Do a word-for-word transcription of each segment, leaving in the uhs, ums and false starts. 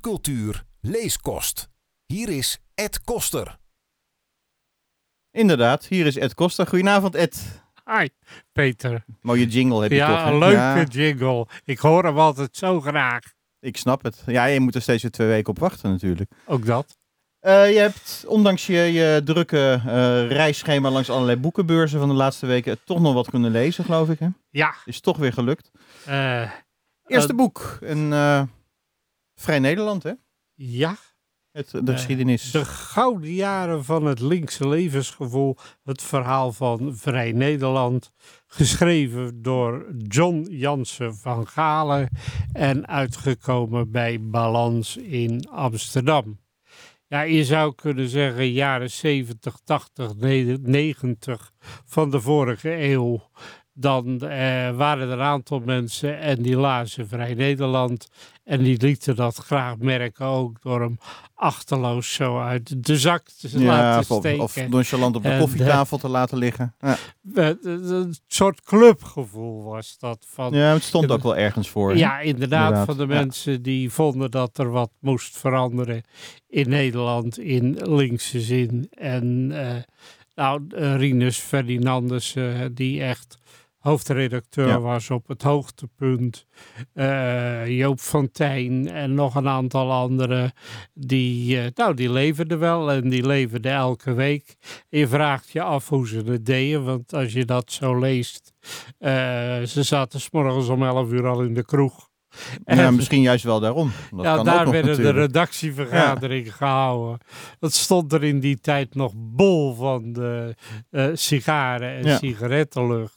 Leescultuur, leeskost. Hier is Ed Koster. Inderdaad, hier is Ed Koster. Goedenavond, Ed. Hi, Peter. Mooie jingle heb je ja, toch, hè? Een leuke Ja, jingle. Ik hoor hem altijd zo graag. ik snap het. Ja, je moet er steeds weer twee weken op wachten natuurlijk. Ook dat. Uh, je hebt, ondanks je, je drukke uh, reisschema langs allerlei boekenbeurzen van de laatste weken, toch nog wat kunnen lezen, geloof ik, hè? Ja. Is toch weer gelukt. Uh, Eerste uh, boek. Een uh, Vrij Nederland, hè? Ja. Het, de uh, geschiedenis. De gouden jaren van het linkse levensgevoel. Het verhaal van Vrij Nederland. Geschreven door John Jansen van Galen. En uitgekomen bij Balans in Amsterdam. Ja, je zou kunnen zeggen jaren zeventig, tachtig, negentig van de vorige eeuw. Dan uh, waren er een aantal mensen en die lazen Vrij Nederland. En die lieten dat graag merken ook door hem achterloos zo uit de zak te ja, laten of, steken. Of nonchalant op de en koffietafel de, te laten liggen. Ja. Een soort clubgevoel was dat. Van, ja, het stond ook wel ergens voor. Ja, inderdaad, inderdaad. Van de ja. mensen die vonden dat er wat moest veranderen in Nederland in linkse zin. En uh, nou, uh, Rinus Ferdinandus, uh, die echt hoofdredacteur ja. was op het hoogtepunt. Uh, Joop van Tijn en nog een aantal anderen. Die, uh, nou, die leverden wel en die leverden elke week. En je vraagt je af hoe ze het deden. Want als je dat zo leest. Uh, ze zaten 's morgens om elf uur al in de kroeg. En, ja, misschien juist wel daarom. Dat ja, kan daar ook nog werden natuurlijk. de redactievergaderingen ja. gehouden. Dat stond er in die tijd nog bol van de uh, sigaren en ja. sigarettenlucht.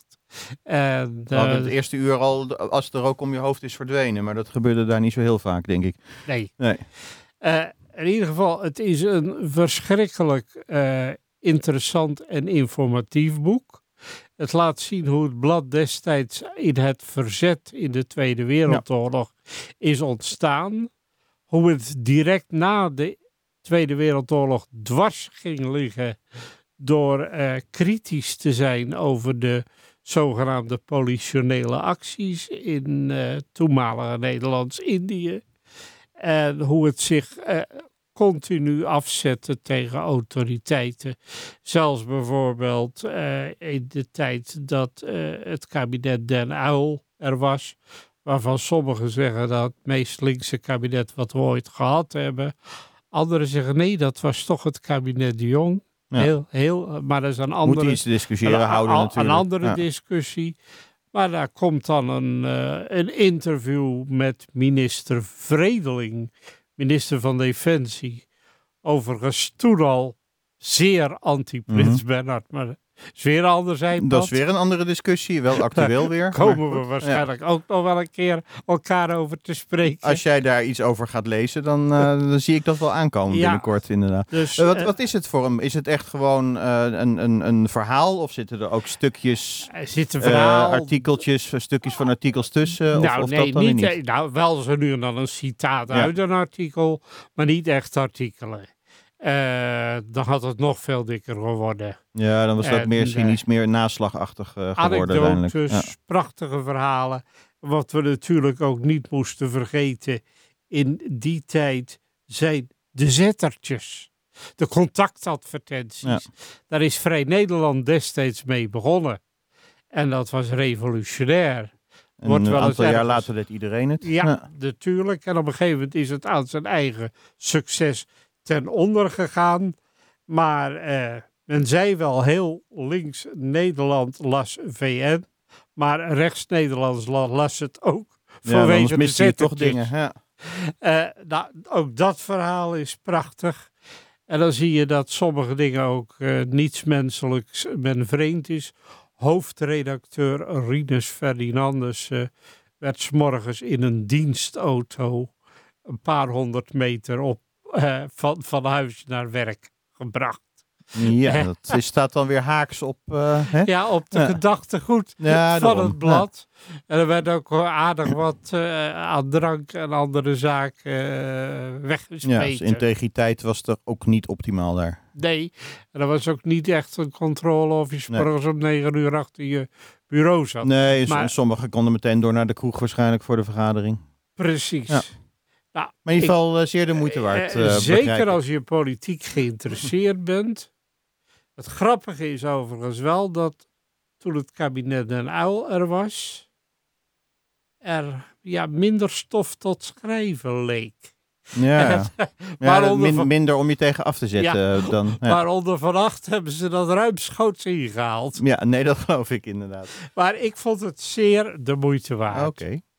En, We hadden het eerste uur al als de rook om je hoofd is verdwenen. Maar dat gebeurde daar niet zo heel vaak, denk ik. Nee. nee. Uh, in ieder geval, het is een verschrikkelijk uh, interessant en informatief boek. Het laat zien hoe het blad destijds in het verzet in de Tweede Wereldoorlog ja. is ontstaan. Hoe het direct na de Tweede Wereldoorlog dwars ging liggen door uh, kritisch te zijn over de zogenaamde politionele acties in uh, toenmalige Nederlands-Indië. En hoe het zich uh, continu afzette tegen autoriteiten. Zelfs bijvoorbeeld uh, in de tijd dat uh, het kabinet Den Uyl er was, waarvan sommigen zeggen dat het meest linkse kabinet wat we ooit gehad hebben. Anderen zeggen nee, dat was toch het kabinet De Jong. Ja. Heel, heel, maar dat is een andere, Moet iets te discussiëren een, houden een, natuurlijk. Een andere ja. discussie. Maar daar komt dan een, uh, een interview met minister Vredeling, minister van Defensie. Overigens toen al zeer anti-Prins mm-hmm. Bernhard, maar is weer een ander zijpad. Dat is weer een andere discussie, wel actueel weer. Daar komen maar, we waarschijnlijk ja. ook nog wel een keer elkaar over te spreken. Als jij daar iets over gaat lezen, dan, uh, dan zie ik dat wel aankomen ja. binnenkort inderdaad. Dus, uh, wat, uh, wat is het voor hem? Is het echt gewoon uh, een, een, een verhaal of zitten er ook stukjes, er zit een verhaal, uh, artikeltjes, stukjes van artikels tussen? Nou, of, of nee, dat dan niet, niet? Nou, wel zo nu en dan een citaat ja. uit een artikel, maar niet echt artikelen. Uh, dan had het nog veel dikker geworden. Ja, dan was dat en, meer, misschien uh, iets meer naslagachtig uh, geworden. Anekdotes, ja. prachtige verhalen. Wat we natuurlijk ook niet moesten vergeten in die tijd zijn de zettertjes. De contactadvertenties. Ja. Daar is Vrij Nederland destijds mee begonnen. En dat was revolutionair. En Wordt een wel aantal jaar ergens... later deed iedereen het. Ja, ja, natuurlijk. En op een gegeven moment is het aan zijn eigen succes ten onder gegaan, maar uh, men zei wel heel links Nederland las V N, maar rechts Nederlands las het ook vanwege ja, de zettertjes. toch dingen. Ja. Uh, nou, ook dat verhaal is prachtig. En dan zie je dat sommige dingen ook uh, niets menselijks men vreemd is. Hoofdredacteur Rinus Ferdinandus uh, werd 's morgens in een dienstauto een paar honderd meter op Uh, van, van huis naar werk gebracht. Ja, dat is, staat dan weer haaks op... Uh, hè? Ja, op de ja. gedachtegoed ja, van daarom. het blad. Ja. En er werd ook aardig wat uh, aan drank en andere zaken uh, weggesmeten. Ja, dus integriteit was er ook niet optimaal daar. Nee, en er was ook niet echt een controle of je 's morgens nee. om negen uur achter je bureau zat. Nee, maar, sommigen konden meteen door naar de kroeg waarschijnlijk voor de vergadering. Precies. Ja. Nou, maar in ieder geval uh, zeer de moeite waard. Uh, zeker als je politiek geïnteresseerd bent. Het grappige is overigens wel dat toen het kabinet Den Uyl er was, er ja, minder stof tot schrijven leek. Ja, ja min, van, minder om je tegen af te zetten ja, dan. Ja. Maar onder vannacht hebben ze dat ruimschoots ingehaald. Ja, nee, dat geloof ik inderdaad. Maar ik vond het zeer de moeite waard. Oké. Okay.